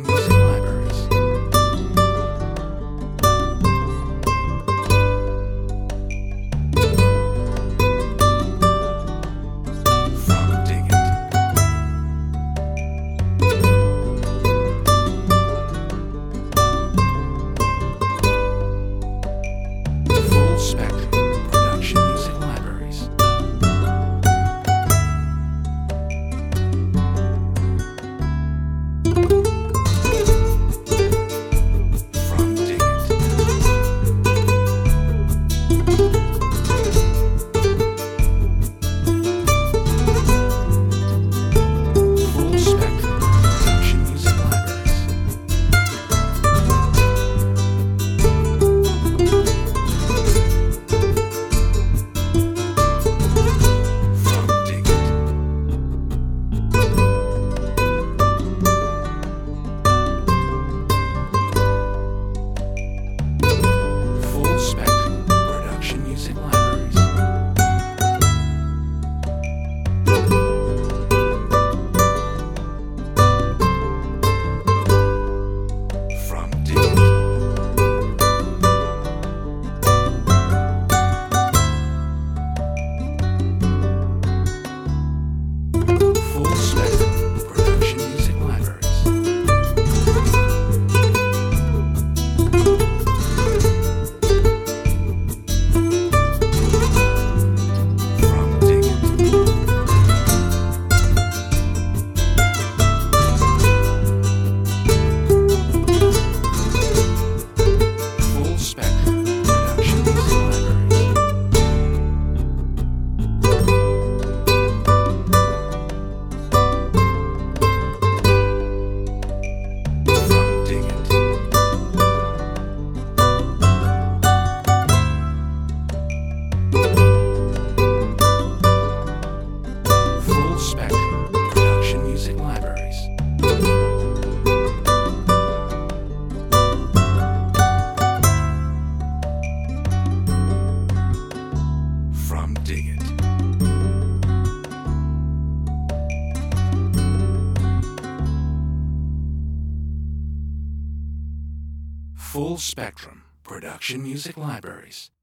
Music libraries. From Dig It. Full Spectrum Production Music Libraries. From Dig It. Full Spectrum Production Music Libraries. From Dig It. Full Spectrum Production Music Libraries. From Dig It. Full Spectrum Production Music Libraries. From Dig It. Full Spectrum Production Music Libraries. From Dig It. Full Spectrum Production Music Libraries. From Dig It. Full Spectrum Production Music Libraries.